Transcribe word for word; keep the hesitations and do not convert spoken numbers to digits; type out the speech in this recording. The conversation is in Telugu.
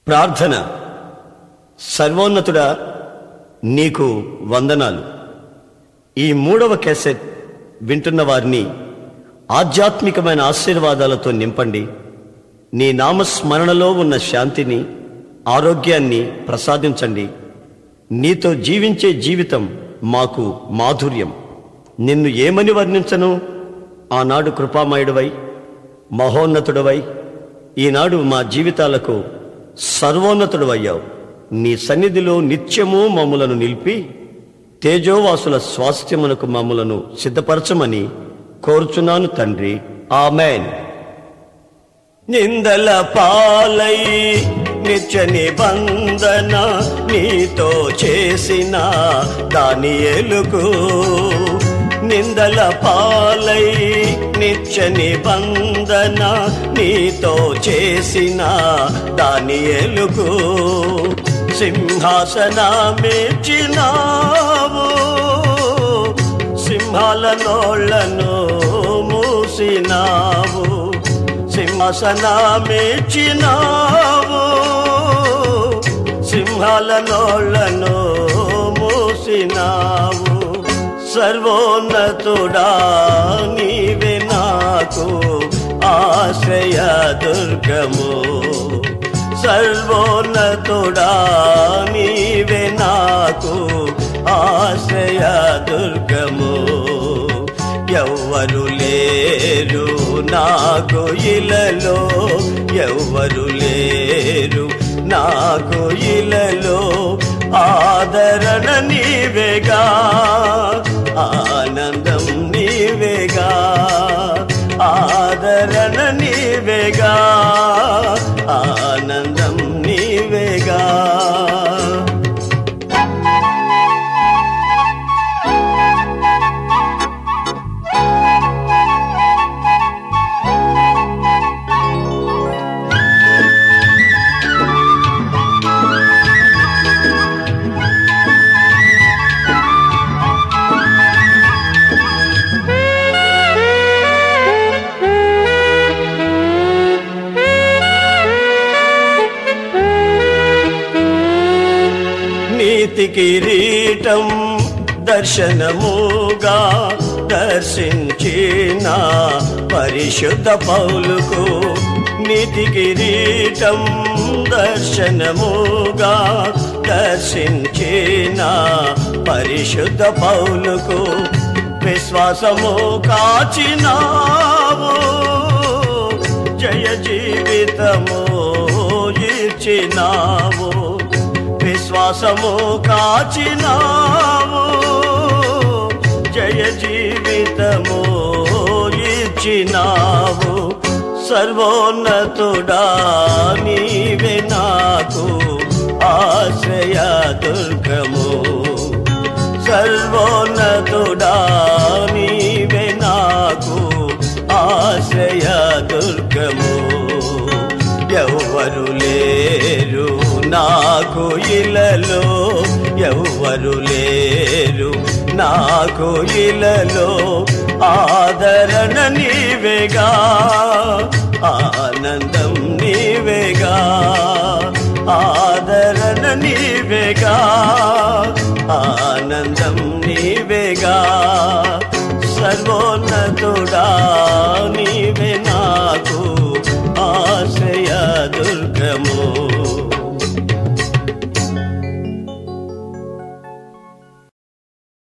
ప్రార్థన. సర్వోన్నతుడా, నీకు వందనాలు. ఈ మూడవ క్యాసెట్ వింటున్న వారిని ఆధ్యాత్మికమైన ఆశీర్వాదాలతో నింపండి. నీ నామస్మరణలో ఉన్న శాంతిని, ఆరోగ్యాన్ని ప్రసాదించండి. నీతో జీవించే జీవితం మాకు మాధుర్యం. నిన్ను ఏమని వర్ణించను? ఆనాడు కృపామయుడివై, మహోన్నతుడవై, ఈనాడు మా జీవితాలకు సర్వోన్నతుడవయ్యావు. నీ సన్నిధిలో నిత్యము మమ్ములను నిలిపి తేజోవాసుల స్వాస్థ్యమునకు మమ్ములను సిద్ధపరచమని కోరుచున్నాను తండ్రి. ఆమేన్. నిందల పాలై నిత్య నిబంధన నీతో చేసిన దానియేలుకు, నిందల పాలై నిత్య నిబంధన నీతో చేసిన దానియేలుకు సింహాసనమిచ్చినావు, సింహాల నోళ్లను మూసినావు. సింహాసనమిచ్చినావు, సింహాల నోళ్లను మూసినావు. సర్వోన్నతుడా, నీవే నాకు ఆశ్రయ దుర్గము. సర్వోన్నతుడా, నీవే నాకు ఆశ్రయ దుర్గము. ఎవ్వరు లేరు నాకు ఇలలో, ఎవ్వరు లేరు నాకు ఇలలో. ఆదరణ నీవేగా, ఆనందం నీవేగా, ఆదరణ నీవేగా, ఆనందం నీవేగా. నీతి కిరీటం దర్శనముగా దర్శించిన పరిశుద్ధ పౌలుకు, నీతి కిరీటం దర్శనముగా దర్శించిన పరిశుద్ధ పౌలుకు విశ్వాసము కాచినావు, జయ జీవితము ఇచ్చినావు. విశ్వాసము కాచినావు, జయ జీవితము ఇచ్చినావు. సర్వోన్నతుడా, నీవే నాకు ఆశ్రయ దుర్గము. సర్వోన్నతుడా, నీవే నాకు ఆశ్రయ దుర్గము. ఎవ్వరు లేరు నాకు ఇలలో, ఎవ్వరు లేరు నాకు ఇలలో. ఆదరణ నీవేగా, ఆనందం నీవేగా, ఆదరణ నీవేగా, ఆనందం నీవేగా. సర్వోన్నతుడా,